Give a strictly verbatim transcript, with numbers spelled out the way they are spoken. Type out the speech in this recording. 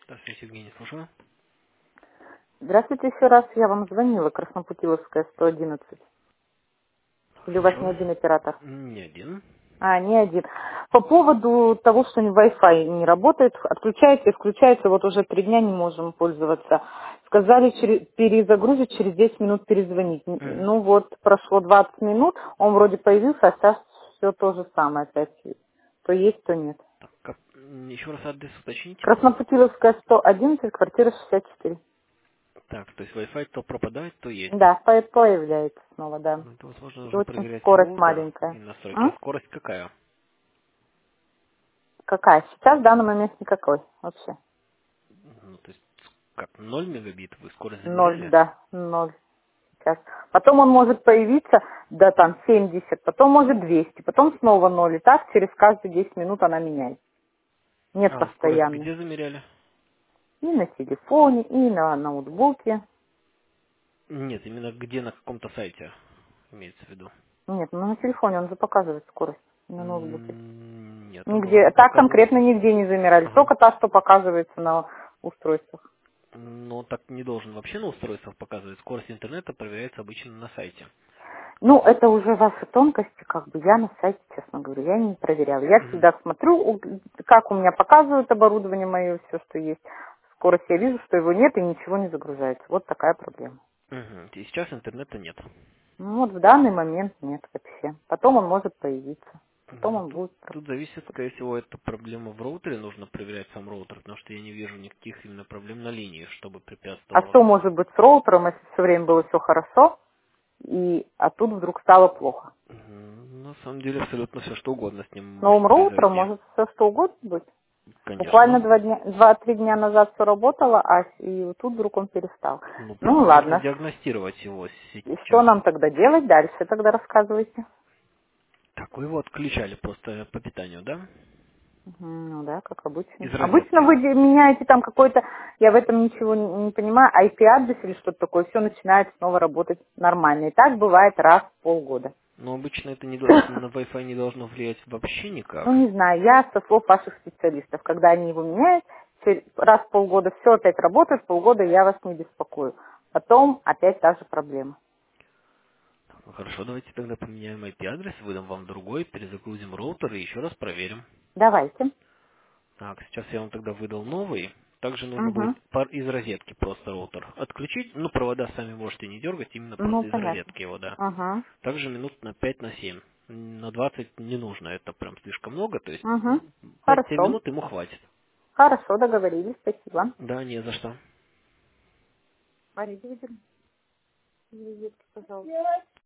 Здравствуйте, Евгений, слушаю. Здравствуйте еще раз. Я вам звонила, Краснопутиловская, сто одиннадцать. Или у вас не Хорошо. один оператор? Не один. А, не один. По поводу того, что Wi-Fi не работает, отключается и включается, вот уже три дня не можем пользоваться. Сказали, через, перезагрузить, через десять минут перезвонить. Н- Мгм. Ну вот, прошло двадцать минут, он вроде появился, а сейчас все то же самое опять. То есть, то нет. Так, как- м, еще раз адрес уточните. Краснопутиловская, сто одиннадцать, квартира шестьдесят четыре. Так, то есть Wi-Fi то пропадает, то есть. Да, по- появляется снова, да. Ну, это, возможно, И нужно очень проверять сам скорость роутер маленькая. и настройки. А М? скорость какая? Какая? Сейчас в данный момент никакой вообще. Ну, то есть, как, ноль мегабит вы скорость Ноль, замеряли? да, ноль сейчас. Потом он может появиться, да, там семьдесят, потом может двести, потом снова ноль. И так через каждые десять минут она меняет. Нет А вы скорость постоянной. где замеряли? И на телефоне, и на ноутбуке. Нет, именно где, на каком-то сайте имеется в виду. Нет, ну на телефоне он же показывает скорость. На ноутбуке. М, Нет, он Нигде, должен так показывать. конкретно нигде не замеряли. Ага. Только та, что показывается на устройствах. Но так не должен вообще на устройствах показывать. Скорость интернета проверяется обычно на сайте. Ну, это уже ваши тонкости, как бы я на сайте, честно говорю, я не проверяла. Я Мгм. всегда смотрю, у- как у меня показывают оборудование мое, все, что есть. Скорость я вижу, что его нет и ничего не загружается. Вот такая проблема. Мгм. И сейчас интернета нет. Ну, вот в данный момент нет вообще. Потом он может появиться. Потом Мгм. он Тут, будет... про- тут зависит, скорее всего, это проблема в роутере, нужно проверять сам роутер, потому что я не вижу никаких именно проблем на линии, чтобы А препятствовало. что может быть с роутером, если все время было все хорошо, и... а тут вдруг стало плохо? Мгм. На самом деле абсолютно все что угодно с ним С может новым роутером произойти. может все что угодно быть. Буквально Конечно. два дня, два-три дня назад все работало, а с- и вот тут вдруг он перестал. Ну, Ну просто нужно ладно. диагностировать его И что сейчас. нам тогда делать дальше? Тогда рассказывайте. Так, вы его отключали просто по питанию, да? Мгм, Ну да, как обычно. Из Обычно розетки. вы де- меняете там какой-то, я в этом ничего не, не понимаю, ай пи-адрес или что-то такое, все начинает снова работать нормально. И так бывает раз в полгода. Но обычно это, не, до- это на Wi-Fi не должно влиять вообще Ну, никак. не знаю, я со слов ваших специалистов, когда они его меняют, чер- раз в полгода все опять работает, полгода я вас не беспокою. Потом опять та же проблема. Ну, хорошо, давайте тогда поменяем ай пи-адрес, выдам вам другой, перезагрузим роутер и еще раз проверим. Давайте. Так, сейчас я вам тогда выдал новый. Также нужно будет Угу. пар- из розетки просто роутер отключить. Ну, провода сами можете не дергать, именно Ну, просто из понятно. розетки его, да. Угу. Также минут на пять на семь. На двадцать не нужно, это прям слишком много. То есть Угу. пять-семь Хорошо. минут ему хватит. Хорошо, договорились. Спасибо. Да, не за что. Мария, вызови, пожалуйста.